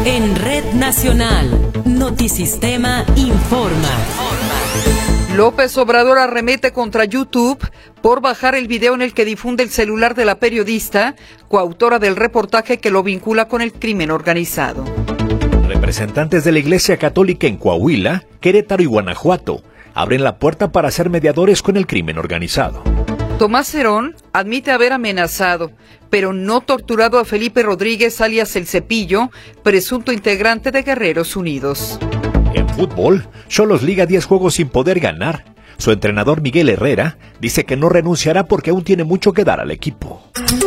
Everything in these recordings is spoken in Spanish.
En Red Nacional, Notisistema informa. López Obrador arremete contra YouTube por bajar el video en el que difunde el celular de la periodista, coautora del reportaje que lo vincula con el crimen organizado. Representantes de la Iglesia Católica en Coahuila, Querétaro y Guanajuato abren la puerta para ser mediadores con el crimen organizado. Tomás Herón admite haber amenazado, pero no torturado a Felipe Rodríguez, alias El Cepillo, presunto integrante de Guerreros Unidos. En fútbol, Xolos liga 10 juegos sin poder ganar. Su entrenador Miguel Herrera dice que no renunciará porque aún tiene mucho que dar al equipo.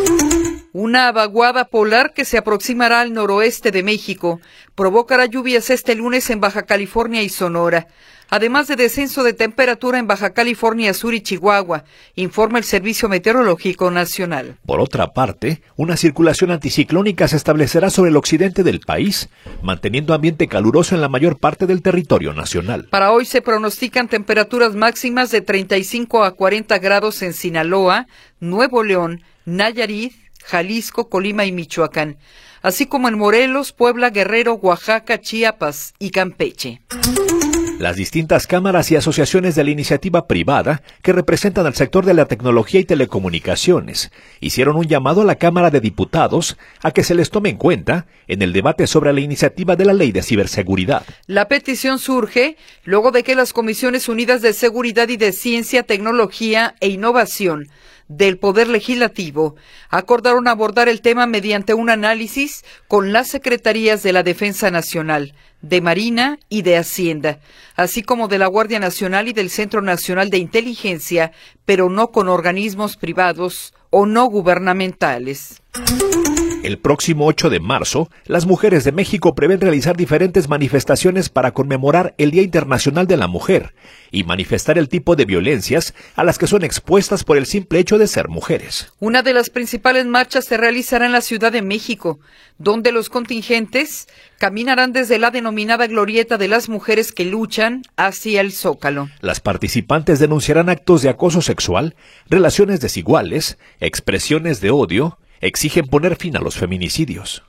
Una vaguada polar que se aproximará al noroeste de México provocará lluvias este lunes en Baja California y Sonora, además de descenso de temperatura en Baja California Sur y Chihuahua, informa el Servicio Meteorológico Nacional. Por otra parte, una circulación anticiclónica se establecerá sobre el occidente del país, manteniendo ambiente caluroso en la mayor parte del territorio nacional. Para hoy se pronostican temperaturas máximas de 35 a 40 grados en Sinaloa, Nuevo León, Nayarit, Jalisco, Colima y Michoacán, así como en Morelos, Puebla, Guerrero, Oaxaca, Chiapas y Campeche. Las distintas cámaras y asociaciones de la iniciativa privada que representan al sector de la tecnología y telecomunicaciones hicieron un llamado a la Cámara de Diputados a que se les tome en cuenta en el debate sobre la iniciativa de la Ley de Ciberseguridad. La petición surge luego de que las Comisiones Unidas de Seguridad y de Ciencia, Tecnología e Innovación del Poder Legislativo acordaron abordar el tema mediante un análisis con las Secretarías de la Defensa Nacional, de Marina y de Hacienda, así como de la Guardia Nacional y del Centro Nacional de Inteligencia, pero no con organismos privados o no gubernamentales. El próximo 8 de marzo, las mujeres de México prevén realizar diferentes manifestaciones para conmemorar el Día Internacional de la Mujer y manifestar el tipo de violencias a las que son expuestas por el simple hecho de ser mujeres. Una de las principales marchas se realizará en la Ciudad de México, donde los contingentes caminarán desde la denominada Glorieta de las Mujeres que Luchan hacia el Zócalo. Las participantes denunciarán actos de acoso sexual, relaciones desiguales, expresiones de odio. Exigen poner fin a los feminicidios.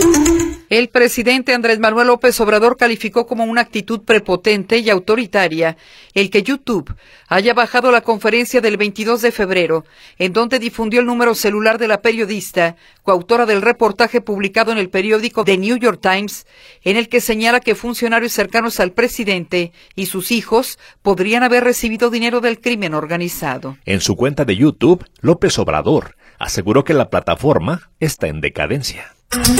El presidente Andrés Manuel López Obrador calificó como una actitud prepotente y autoritaria el que YouTube haya bajado la conferencia del 22 de febrero, en donde difundió el número celular de la periodista, coautora del reportaje publicado en el periódico The New York Times, en el que señala que funcionarios cercanos al presidente y sus hijos podrían haber recibido dinero del crimen organizado. En su cuenta de YouTube, López Obrador aseguró que la plataforma está en decadencia.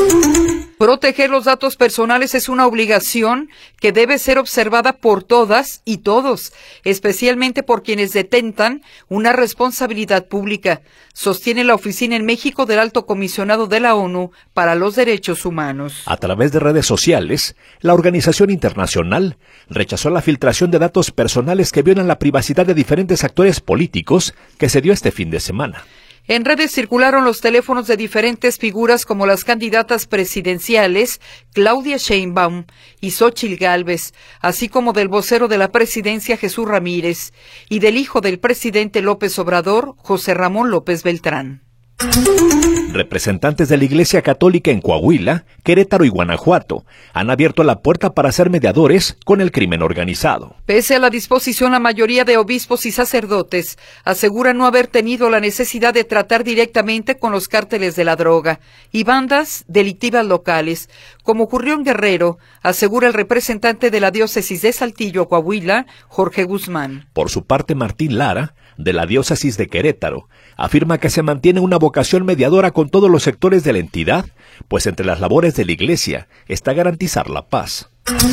Proteger los datos personales es una obligación que debe ser observada por todas y todos, especialmente por quienes detentan una responsabilidad pública, sostiene la oficina en México del Alto Comisionado de la ONU para los Derechos Humanos. A través de redes sociales, la organización internacional rechazó la filtración de datos personales que violan la privacidad de diferentes actores políticos que se dio este fin de semana. En redes circularon los teléfonos de diferentes figuras como las candidatas presidenciales Claudia Sheinbaum y Xóchitl Gálvez, así como del vocero de la presidencia Jesús Ramírez y del hijo del presidente López Obrador, José Ramón López Beltrán. Representantes de la Iglesia Católica en Coahuila, Querétaro y Guanajuato han abierto la puerta para ser mediadores con el crimen organizado. Pese a la disposición, la mayoría de obispos y sacerdotes aseguran no haber tenido la necesidad de tratar directamente con los cárteles de la droga y bandas delictivas locales, como ocurrió en Guerrero, asegura el representante de la diócesis de Saltillo, Coahuila, Jorge Guzmán. Por su parte, Martín Lara, de la diócesis de Querétaro, afirma que se mantiene una vocación mediadora con todos los sectores de la entidad, pues entre las labores de la Iglesia está garantizar la paz.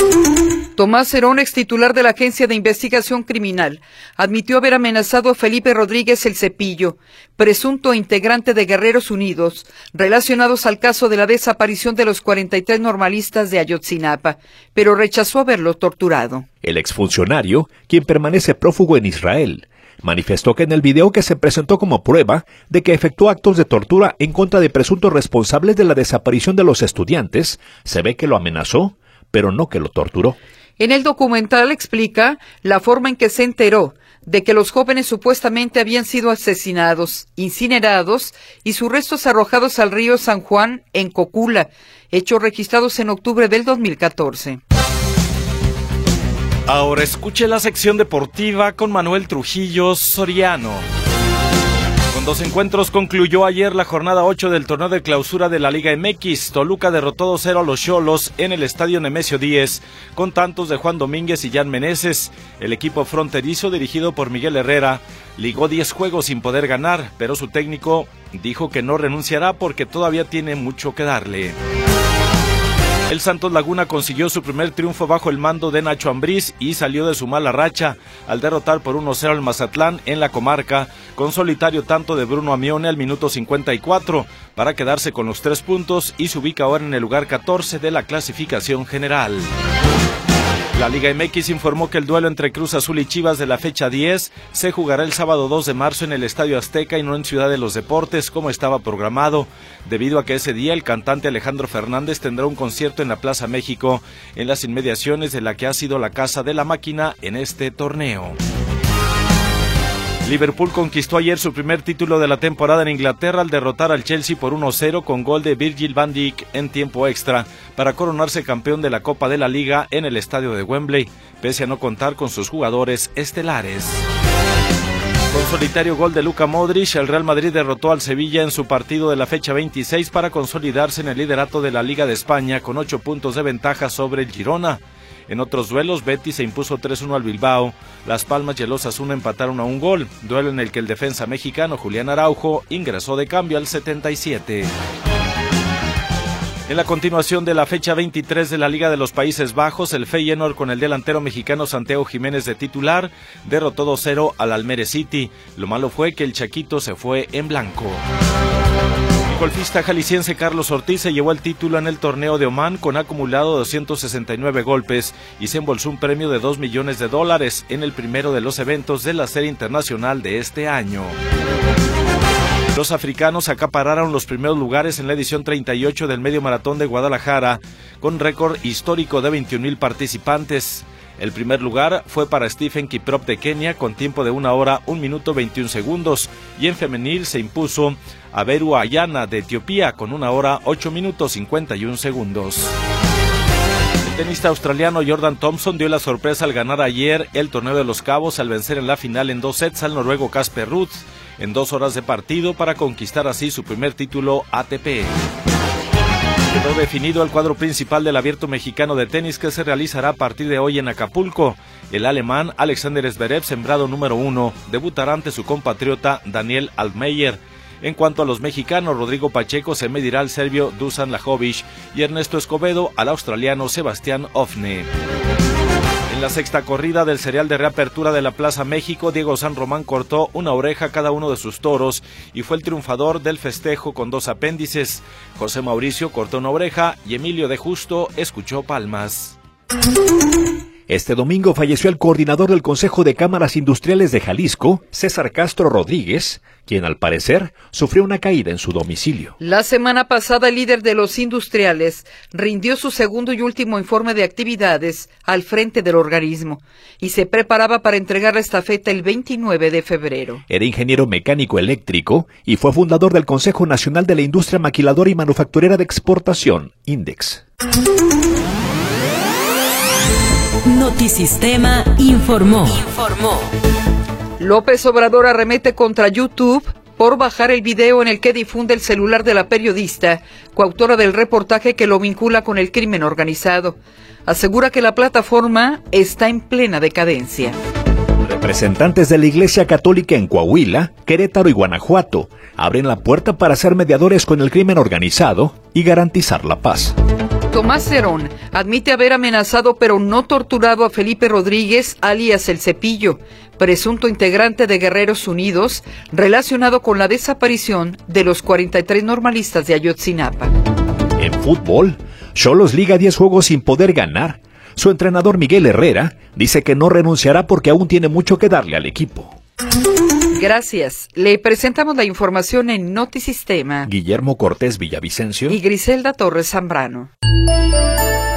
Tomás Herón, ex titular de la Agencia de Investigación Criminal, admitió haber amenazado a Felipe Rodríguez El Cepillo, presunto integrante de Guerreros Unidos, relacionados al caso de la desaparición de los 43 normalistas de Ayotzinapa, pero rechazó haberlo torturado. El exfuncionario, quien permanece prófugo en Israel, manifestó que en el video que se presentó como prueba de que efectuó actos de tortura en contra de presuntos responsables de la desaparición de los estudiantes, se ve que lo amenazó, pero no que lo torturó. En el documental explica la forma en que se enteró de que los jóvenes supuestamente habían sido asesinados, incinerados y sus restos arrojados al río San Juan en Cocula, hechos registrados en octubre del 2014. Ahora escuche la sección deportiva con Manuel Trujillo Soriano. Con 2 encuentros concluyó ayer la jornada 8 del torneo de clausura de la Liga MX. Toluca derrotó 2-0 a los Xolos en el estadio Nemesio 10, con tantos de Juan Domínguez y Jan Meneses. El equipo fronterizo, dirigido por Miguel Herrera, ligó 10 juegos sin poder ganar, pero su técnico dijo que no renunciará porque todavía tiene mucho que darle. El Santos Laguna consiguió su primer triunfo bajo el mando de Nacho Ambriz y salió de su mala racha al derrotar por 1-0 al Mazatlán en la comarca, con solitario tanto de Bruno Amione al minuto 54, para quedarse con los 3 puntos y se ubica ahora en el lugar 14 de la clasificación general. La Liga MX informó que el duelo entre Cruz Azul y Chivas de la fecha 10 se jugará el sábado 2 de marzo en el Estadio Azteca y no en Ciudad de los Deportes como estaba programado, debido a que ese día el cantante Alejandro Fernández tendrá un concierto en la Plaza México, en las inmediaciones de la que ha sido la casa de la máquina en este torneo. Liverpool conquistó ayer su primer título de la temporada en Inglaterra al derrotar al Chelsea por 1-0 con gol de Virgil van Dijk en tiempo extra para coronarse campeón de la Copa de la Liga en el estadio de Wembley, pese a no contar con sus jugadores estelares. Con solitario gol de Luka Modric, el Real Madrid derrotó al Sevilla en su partido de la fecha 26 para consolidarse en el liderato de la Liga de España con 8 puntos de ventaja sobre el Girona. En otros duelos, Betis se impuso 3-1 al Bilbao, Las Palmas y el Osasuna empataron a 1 gol, duelo en el que el defensa mexicano Julián Araujo ingresó de cambio al 77. En la continuación de la fecha 23 de la Liga de los Países Bajos, el Feyenoord con el delantero mexicano Santiago Jiménez de titular derrotó 2-0 al Almere City. Lo malo fue que el Chaquito se fue en blanco. El golfista jalisciense Carlos Ortiz se llevó el título en el torneo de Omán con acumulado 269 golpes y se embolsó un premio de $2 millones en el primero de los eventos de la Serie Internacional de este año. Los africanos acapararon los primeros lugares en la edición 38 del Medio Maratón de Guadalajara, con récord histórico de 21,000 participantes. El primer lugar fue para Stephen Kiprop de Kenia con tiempo de 1 hora 1 minuto 21 segundos y en femenil se impuso a Beru Ayana de Etiopía con 1 hora 8 minutos 51 segundos. El tenista australiano Jordan Thompson dio la sorpresa al ganar ayer el Torneo de los Cabos al vencer en la final en 2 sets al noruego Casper Ruud en 2 horas de partido para conquistar así su primer título ATP. Quedó definido el cuadro principal del Abierto Mexicano de tenis que se realizará a partir de hoy en Acapulco. El alemán Alexander Zverev, sembrado número 1, debutará ante su compatriota Daniel Altmaier. En cuanto a los mexicanos, Rodrigo Pacheco se medirá al serbio Dusan Lajovic y Ernesto Escobedo al australiano Sebastián Ofne. En la sexta corrida del serial de reapertura de la Plaza México, Diego San Román cortó una oreja a cada uno de sus toros y fue el triunfador del festejo con 2 apéndices. José Mauricio cortó una oreja y Emilio de Justo escuchó palmas. Este domingo falleció el coordinador del Consejo de Cámaras Industriales de Jalisco, César Castro Rodríguez, quien al parecer sufrió una caída en su domicilio. La semana pasada, el líder de los industriales rindió su segundo y último informe de actividades al frente del organismo y se preparaba para entregar la estafeta el 29 de febrero. Era ingeniero mecánico eléctrico y fue fundador del Consejo Nacional de la Industria Maquiladora y Manufacturera de Exportación, INDEX. Notisistema informó. López Obrador arremete contra YouTube por bajar el video en el que difunde el celular de la periodista, coautora del reportaje que lo vincula con el crimen organizado. Asegura que la plataforma está en plena decadencia. Representantes de la Iglesia Católica en Coahuila, Querétaro y Guanajuato abren la puerta para ser mediadores con el crimen organizado y garantizar la paz. Tomás Cerón admite haber amenazado pero no torturado a Felipe Rodríguez, alias El Cepillo, presunto integrante de Guerreros Unidos, relacionado con la desaparición de los 43 normalistas de Ayotzinapa. En fútbol, Xolos liga 10 juegos sin poder ganar. Su entrenador Miguel Herrera dice que no renunciará porque aún tiene mucho que darle al equipo. Gracias. Le presentamos la información en Notisistema. Guillermo Cortés Villavicencio y Griselda Torres Zambrano.